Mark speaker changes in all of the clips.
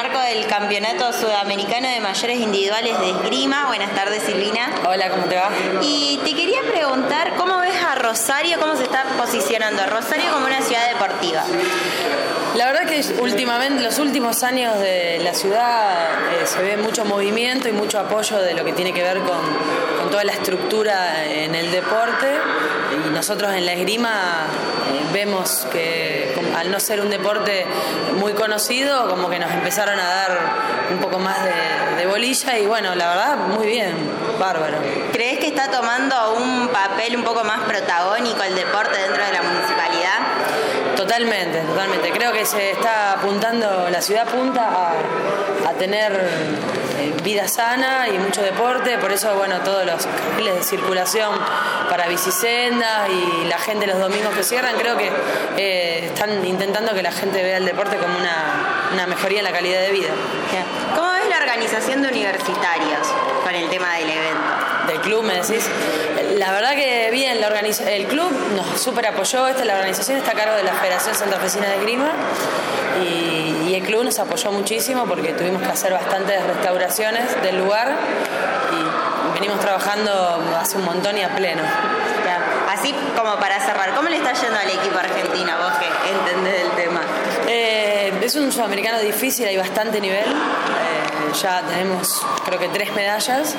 Speaker 1: marco del Campeonato Sudamericano de Mayores Individuales de Esgrima. Buenas tardes, Silvina.
Speaker 2: Hola, ¿cómo te va?
Speaker 1: Y te quería preguntar, ¿cómo ves a Rosario, cómo se está posicionando a Rosario como una ciudad deportiva?
Speaker 2: La verdad que últimamente, los últimos años de la ciudad se ve mucho movimiento y mucho apoyo de lo que tiene que ver con toda la estructura en el deporte, y nosotros en la esgrima vemos que al no ser un deporte muy conocido, como que nos empezaron a dar un poco más de bolilla, y bueno, la verdad muy bien, bárbaro.
Speaker 1: ¿Crees que está tomando un papel un poco más protagónico el deporte dentro de la municipalidad?
Speaker 2: Totalmente. Creo que se está apuntando, la ciudad apunta a tener vida sana y mucho deporte, por eso, bueno, todos los carriles de circulación para bicisendas y la gente los domingos que cierran, creo que están intentando que la gente vea el deporte como una mejoría en la calidad de vida.
Speaker 1: ¿Cómo ves la organización de universitarios con el tema del evento?
Speaker 2: ¿Del club, me decís? La verdad que bien, el club nos súper apoyó, la organización está a cargo de la Federación Santafesina de Esgrima, y el club nos apoyó muchísimo porque tuvimos que hacer bastantes restauraciones del lugar y venimos trabajando hace un montón y a pleno.
Speaker 1: Así como para cerrar, ¿cómo le está yendo al equipo argentino, vos que entendés del tema?
Speaker 2: Es un sudamericano difícil, hay bastante nivel, ya tenemos creo que 3 medallas,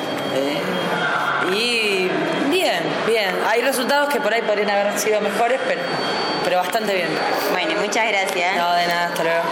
Speaker 2: y bien, hay resultados que por ahí podrían haber sido mejores, pero bastante bien.
Speaker 1: Bueno, muchas gracias.
Speaker 2: No, de nada, hasta luego.